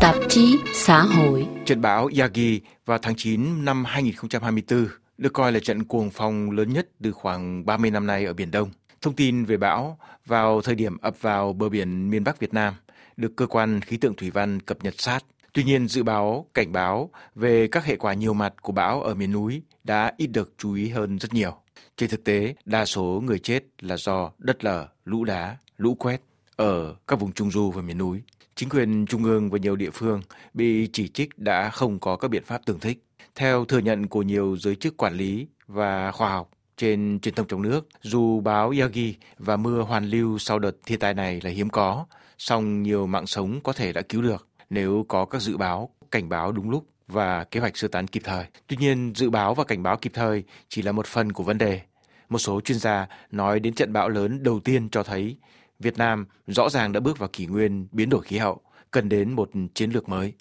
Tạp chí xã hội. Trận bão Yagi vào tháng 9 năm 2024 được coi là trận cuồng phong lớn nhất từ khoảng 30 năm nay ở Biển Đông. Thông tin về bão vào thời điểm ập vào bờ biển miền Bắc Việt Nam được cơ quan khí tượng thủy văn cập nhật sát. Tuy nhiên, dự báo, cảnh báo về các hệ quả nhiều mặt của bão ở miền núi đã ít được chú ý hơn rất nhiều. Trên thực tế, đa số người chết là do đất lở, lũ đá, lũ quét ở các vùng trung du và miền núi. Chính quyền trung ương và nhiều địa phương bị chỉ trích đã không có các biện pháp tương thích. Theo thừa nhận của nhiều giới chức quản lý và khoa học trên truyền thông trong nước, dù bão Yagi và mưa hoàn lưu sau đợt thiên tai này là hiếm có, song nhiều mạng sống có thể đã cứu được nếu có các dự báo, cảnh báo đúng lúc và kế hoạch sơ tán kịp thời. Tuy nhiên, dự báo và cảnh báo kịp thời chỉ là một phần của vấn đề. Một số chuyên gia nói đến trận bão lớn đầu tiên cho thấy Việt Nam rõ ràng đã bước vào kỷ nguyên biến đổi khí hậu, cần đến một chiến lược mới.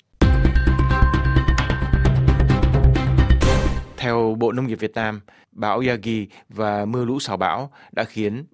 Theo Bộ Nông nghiệp Việt Nam, bão Yagi và mưa lũ sau bão đã khiến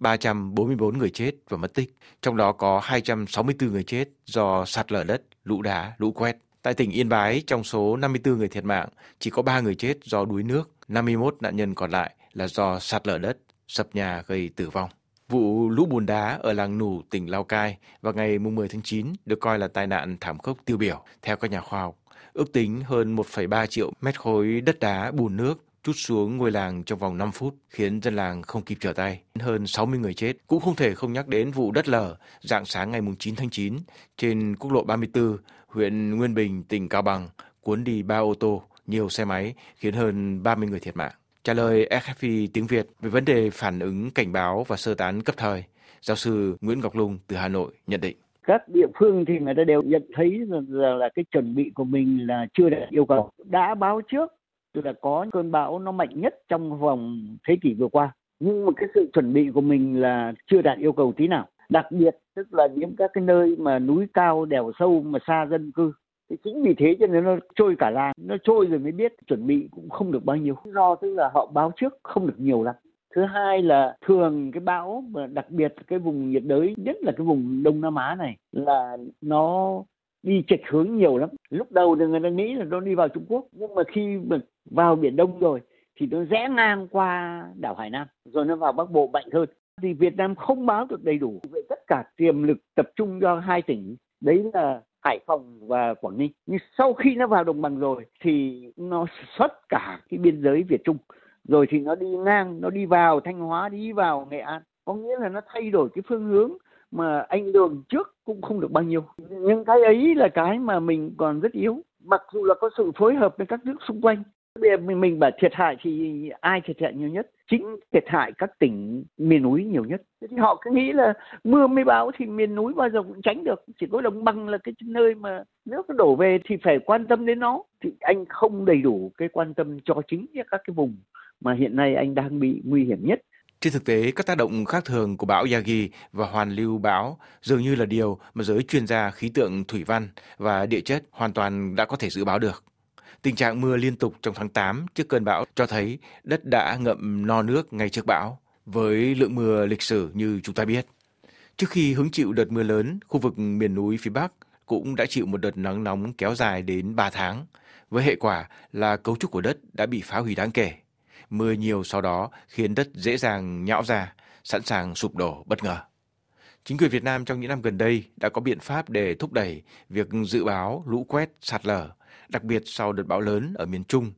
344 người chết và mất tích, trong đó có 264 người chết do sạt lở đất, lũ đá, lũ quét. Tại tỉnh Yên Bái, trong số 54 người thiệt mạng, chỉ có 3 người chết do đuối nước, 51 nạn nhân còn lại là do sạt lở đất, sập nhà gây tử vong. Vụ lũ bùn đá ở làng Nủ, tỉnh Lào Cai vào ngày 10 tháng 9 được coi là tai nạn thảm khốc tiêu biểu. Theo các nhà khoa học, ước tính hơn 1,3 triệu mét khối đất đá bùn nước trút xuống ngôi làng trong vòng 5 phút, khiến dân làng không kịp trở tay. Hơn 60 người chết. Cũng không thể không nhắc đến vụ đất lở rạng sáng ngày 9 tháng 9 trên quốc lộ 34, huyện Nguyên Bình, tỉnh Cao Bằng, cuốn đi 3 ô tô, nhiều xe máy, khiến hơn 30 người thiệt mạng. Trả lời RFI tiếng Việt về vấn đề phản ứng cảnh báo và sơ tán cấp thời, giáo sư Nguyễn Ngọc Lung từ Hà Nội nhận định. Các địa phương thì người ta đều nhận thấy rằng là cái chuẩn bị của mình là chưa đạt yêu cầu. Đã báo trước là có cơn bão nó mạnh nhất trong vòng thế kỷ vừa qua. Nhưng mà cái sự chuẩn bị của mình là chưa đạt yêu cầu tí nào. Đặc biệt tức là những các cái nơi mà núi cao, đèo sâu mà xa dân cư. Thì chính vì thế cho nên nó trôi cả làng, nó trôi rồi mới biết, chuẩn bị cũng không được bao nhiêu. Do tức là họ báo trước không được nhiều lắm. Thứ hai là thường cái bão, mà đặc biệt cái vùng nhiệt đới, nhất là cái vùng Đông Nam Á này, là nó đi chệch hướng nhiều lắm. Lúc đầu thì người ta nghĩ là nó đi vào Trung Quốc, nhưng mà khi mà vào Biển Đông rồi thì nó rẽ ngang qua đảo Hải Nam, rồi nó vào Bắc Bộ mạnh hơn. Thì Việt Nam không báo được đầy đủ. Vậy tất cả tiềm lực tập trung cho hai tỉnh, đấy là Hải Phòng và Quảng Ninh. Nhưng sau khi nó vào đồng bằng rồi thì nó xuất cả cái biên giới Việt Trung. Rồi thì nó đi ngang, nó đi vào Thanh Hóa, đi vào Nghệ An. Có nghĩa là nó thay đổi cái phương hướng mà anh đường trước cũng không được bao nhiêu. Nhưng cái ấy là cái mà mình còn rất yếu. Mặc dù là có sự phối hợp với các nước xung quanh. Bây giờ mình bảo thiệt hại thì ai thiệt hại nhiều nhất? Chính thiệt hại các tỉnh miền núi nhiều nhất. Thì họ cứ nghĩ là mưa mới bão thì miền núi bao giờ cũng tránh được. Chỉ có đồng bằng là cái nơi mà nước nó đổ về thì phải quan tâm đến nó. Thì anh không đầy đủ cái quan tâm cho chính các cái vùng mà hiện nay anh đang bị nguy hiểm nhất. Trên thực tế, các tác động khác thường của bão Yagi và hoàn lưu bão dường như là điều mà giới chuyên gia khí tượng thủy văn và địa chất hoàn toàn đã có thể dự báo được. Tình trạng mưa liên tục trong tháng 8 trước cơn bão cho thấy đất đã ngậm no nước ngay trước bão, với lượng mưa lịch sử như chúng ta biết. Trước khi hứng chịu đợt mưa lớn, khu vực miền núi phía Bắc cũng đã chịu một đợt nắng nóng kéo dài đến 3 tháng, với hệ quả là cấu trúc của đất đã bị phá hủy đáng kể. Mưa nhiều sau đó khiến đất dễ dàng nhão ra, sẵn sàng sụp đổ bất ngờ. Chính quyền Việt Nam trong những năm gần đây đã có biện pháp để thúc đẩy việc dự báo lũ quét, sạt lở, đặc biệt sau đợt bão lớn ở miền Trung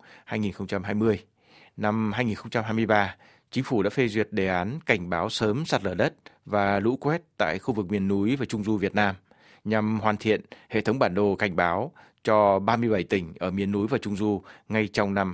2020. Năm 2023, Chính phủ đã phê duyệt đề án cảnh báo sớm sạt lở đất và lũ quét tại khu vực miền núi và Trung du Việt Nam, nhằm hoàn thiện hệ thống bản đồ cảnh báo cho 37 tỉnh ở miền núi và Trung du ngay trong năm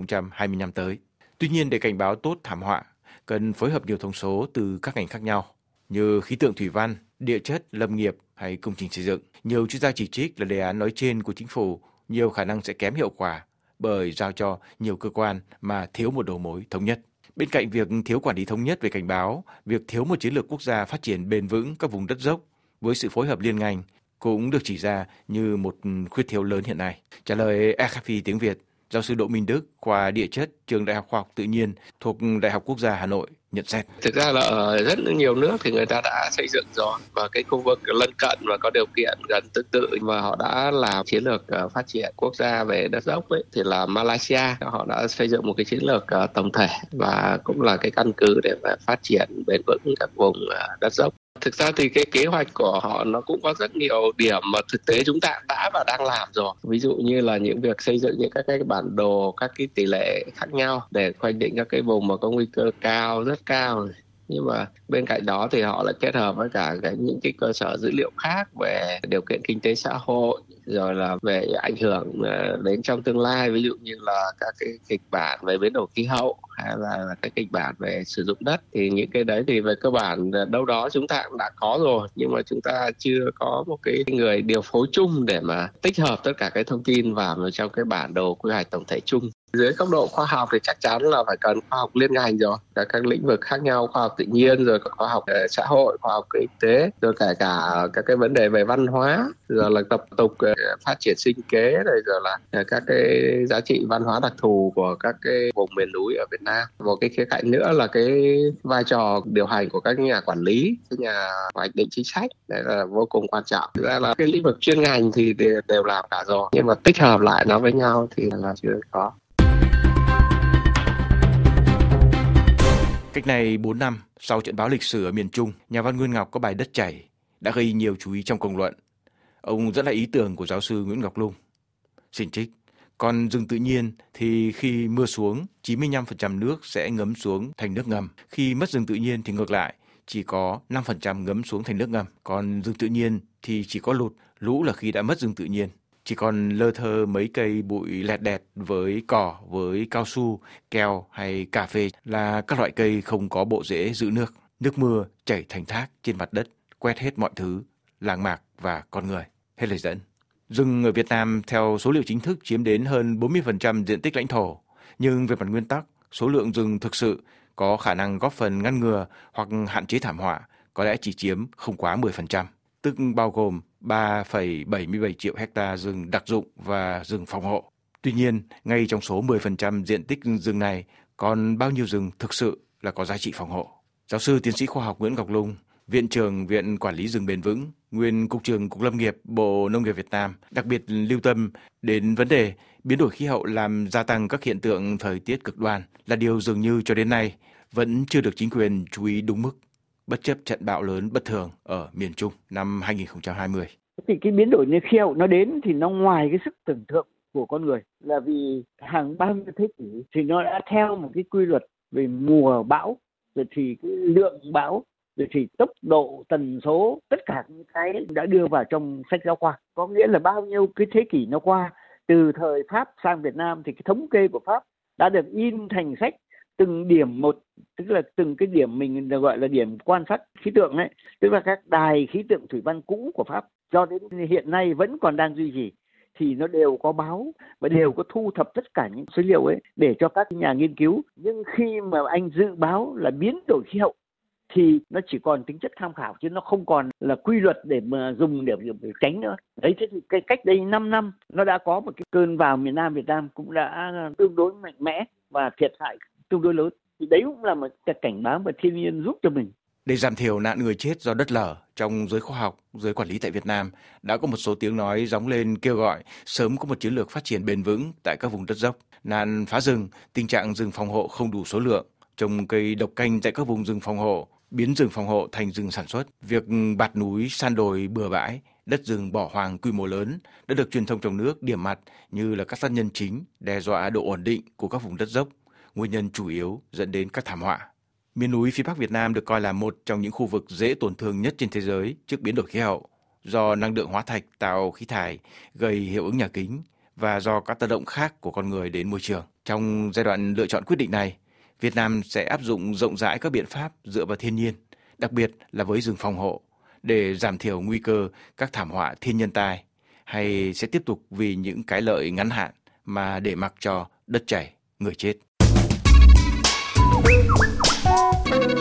2025 tới. Tuy nhiên, để cảnh báo tốt thảm họa, cần phối hợp nhiều thông số từ các ngành khác nhau, như khí tượng thủy văn, địa chất, lâm nghiệp hay công trình xây dựng. Nhiều chuyên gia chỉ trích là đề án nói trên của chính phủ nhiều khả năng sẽ kém hiệu quả bởi giao cho nhiều cơ quan mà thiếu một đầu mối thống nhất. Bên cạnh việc thiếu quản lý thống nhất về cảnh báo, việc thiếu một chiến lược quốc gia phát triển bền vững các vùng đất dốc với sự phối hợp liên ngành cũng được chỉ ra như một khuyết thiếu lớn hiện nay. Trả lời RFI tiếng Việt Giáo sư Đỗ Minh Đức, khoa địa chất, Trường Đại học Khoa học Tự nhiên thuộc Đại học Quốc gia Hà Nội nhận xét. Thực ra là ở rất nhiều nước thì người ta đã xây dựng rồi, và cái khu vực lân cận và có điều kiện gần tương tự, và họ đã làm chiến lược phát triển quốc gia về đất dốc ấy, thì là Malaysia họ đã xây dựng một cái chiến lược tổng thể và cũng là cái căn cứ để mà phát triển bền vững các vùng đất dốc. Thực ra thì cái kế hoạch của họ nó cũng có rất nhiều điểm mà thực tế chúng ta đã và đang làm rồi. Ví dụ như là những việc xây dựng những các cái bản đồ, các cái tỷ lệ khác nhau để khoanh định các cái vùng mà có nguy cơ cao, rất cao. Nhưng mà bên cạnh đó thì họ lại kết hợp với cả những cái cơ sở dữ liệu khác về điều kiện kinh tế xã hội, rồi là về ảnh hưởng đến trong tương lai, ví dụ như là các cái kịch bản về biến đổi khí hậu hay là cái kịch bản về sử dụng đất. Thì những cái đấy thì về cơ bản đâu đó chúng ta cũng đã có rồi, nhưng mà chúng ta chưa có một cái người điều phối chung để mà tích hợp tất cả cái thông tin vào trong cái bản đồ quy hoạch tổng thể chung. Dưới góc độ khoa học thì chắc chắn là phải cần khoa học liên ngành rồi, các lĩnh vực khác nhau, khoa học tự nhiên, rồi khoa học xã hội, khoa học kinh tế, rồi cả các cái vấn đề về văn hóa, rồi là tập tục phát triển sinh kế, rồi là các cái giá trị văn hóa đặc thù của các cái vùng miền núi ở Việt Nam. Một cái khía cạnh nữa là cái vai trò điều hành của các nhà quản lý, các nhà hoạch định chính sách, đấy là vô cùng quan trọng. Thực ra là cái lĩnh vực chuyên ngành thì đều làm cả rồi, nhưng mà tích hợp lại nó với nhau thì là chưa có. Cách này 4 năm, sau trận bão lịch sử ở miền Trung, nhà văn Nguyên Ngọc có bài Đất chảy đã gây nhiều chú ý trong công luận. Ông dẫn lại ý tưởng của giáo sư Nguyễn Ngọc Lung. Xin trích: còn rừng tự nhiên thì khi mưa xuống, 95% nước sẽ ngấm xuống thành nước ngầm. Khi mất rừng tự nhiên thì ngược lại, chỉ có 5% ngấm xuống thành nước ngầm. Còn rừng tự nhiên thì chỉ có lụt, lũ là khi đã mất rừng tự nhiên. Chỉ còn lơ thơ mấy cây bụi lẹt đẹt với cỏ, với cao su, keo hay cà phê là các loại cây không có bộ rễ giữ nước. Nước mưa chảy thành thác trên mặt đất, quét hết mọi thứ, làng mạc và con người. Hết lời dẫn. Rừng ở Việt Nam theo số liệu chính thức chiếm đến hơn 40% diện tích lãnh thổ. Nhưng về mặt nguyên tắc, số lượng rừng thực sự có khả năng góp phần ngăn ngừa hoặc hạn chế thảm họa có lẽ chỉ chiếm không quá 10%, tức bao gồm 3,77 triệu hecta rừng đặc dụng và rừng phòng hộ. Tuy nhiên, ngay trong số 10% diện tích rừng này, còn bao nhiêu rừng thực sự là có giá trị phòng hộ? Giáo sư tiến sĩ khoa học Nguyễn Ngọc Lung, Viện trưởng Viện Quản lý rừng bền vững, nguyên Cục trưởng Cục Lâm nghiệp Bộ Nông nghiệp Việt Nam, đặc biệt lưu tâm đến vấn đề biến đổi khí hậu làm gia tăng các hiện tượng thời tiết cực đoan là điều dường như cho đến nay vẫn chưa được chính quyền chú ý đúng mức, bất chấp trận bão lớn bất thường ở miền Trung năm 2020. Thì cái biến đổi khí hậu nó đến thì nó ngoài cái sức tưởng tượng của con người, là vì hàng bao nhiêu thế kỷ thì nó đã theo một cái quy luật về mùa bão, rồi thì cái lượng bão, rồi thì tốc độ, tần số, tất cả những cái đã đưa vào trong sách giáo khoa. Có nghĩa là bao nhiêu cái thế kỷ nó qua, từ thời Pháp sang Việt Nam thì cái thống kê của Pháp đã được in thành sách từng điểm một, tức là từng cái điểm mình gọi là điểm quan sát khí tượng ấy, tức là các đài khí tượng thủy văn cũ của Pháp cho đến hiện nay vẫn còn đang duy trì, thì nó đều có báo và đều có thu thập tất cả những số liệu ấy để cho các nhà nghiên cứu. Nhưng khi mà anh dự báo là biến đổi khí hậu thì nó chỉ còn tính chất tham khảo chứ nó không còn là quy luật để mà dùng để tránh nữa. Đấy, thế thì cái cách đây 5 năm nó đã có một cái cơn vào miền Nam Việt Nam cũng đã tương đối mạnh mẽ và thiệt hại tương đối lớn. Thì đấy cũng là một cái cảnh báo mà thiên nhiên giúp cho mình. Để giảm thiểu nạn người chết do đất lở, trong giới khoa học, giới quản lý tại Việt Nam đã có một số tiếng nói gióng lên kêu gọi sớm có một chiến lược phát triển bền vững tại các vùng đất dốc. Nạn phá rừng, tình trạng rừng phòng hộ không đủ số lượng, trồng cây độc canh tại các vùng rừng phòng hộ, biến rừng phòng hộ thành rừng sản xuất, việc bạt núi san đồi bừa bãi, đất rừng bỏ hoang quy mô lớn đã được truyền thông trong nước điểm mặt như là các tác nhân chính đe dọa độ ổn định của các vùng đất dốc, nguyên nhân chủ yếu dẫn đến các thảm họa. Miền núi phía Bắc Việt Nam được coi là một trong những khu vực dễ tổn thương nhất trên thế giới trước biến đổi khí hậu, do năng lượng hóa thạch tạo khí thải gây hiệu ứng nhà kính và do các tác động khác của con người đến môi trường. Trong giai đoạn lựa chọn quyết định này, Việt Nam sẽ áp dụng rộng rãi các biện pháp dựa vào thiên nhiên, đặc biệt là với rừng phòng hộ, để giảm thiểu nguy cơ các thảm họa thiên nhân tai, hay sẽ tiếp tục vì những cái lợi ngắn hạn mà để mặc cho đất chảy, người chết.